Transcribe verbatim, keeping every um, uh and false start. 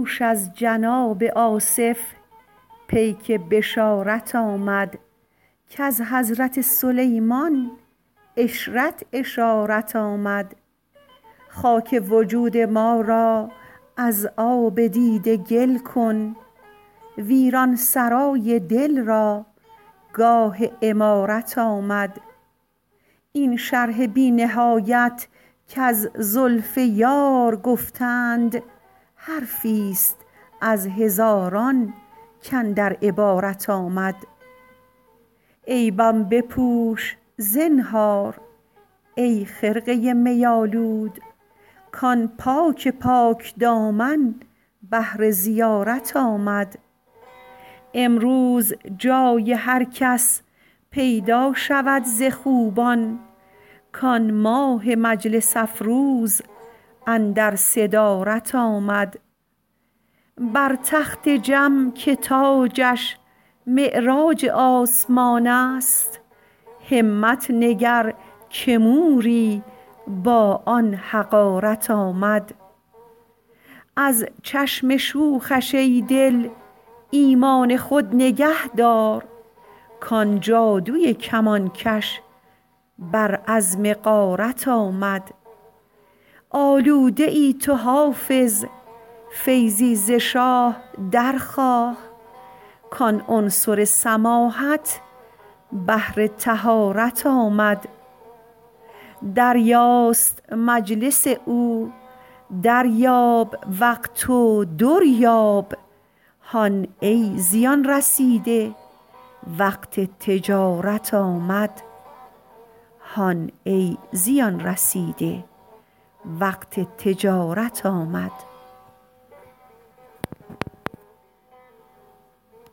دوش از جناب آصف پیک بشارت آمد کز حضرت سلیمان عشرت اشارت آمد. خاک وجود ما را از آب دیده گل کن ویران سرای دل را گاه عمارت آمد. این شرح بی نهایت کز زلف یار گفتند حرفیست از هزاران کاندر عبارت آمد. عیبم بپوش زنهار ای خرقه می آلود کان پاک پاکدامن بهر زیارت آمد. امروز جای هر کس پیدا شود ز خوبان کان ماه مجلس افروز اندر صدارت آمد. بر تخت جم که تاجش معراج آسمان است همت نگر که موری با آن حقارت آمد. از چشم شوخش ای دل ایمان خود نگه دار کان جادوی کمانکش بر عزم غارت آمد. آلوده ای تو حافظ فیضی ز شاه درخواه کان عنصر سماحت بهر طهارت آمد. دریاست مجلس او دریاب وقت و در یاب هان ای زیان رسیده وقت تجارت آمد.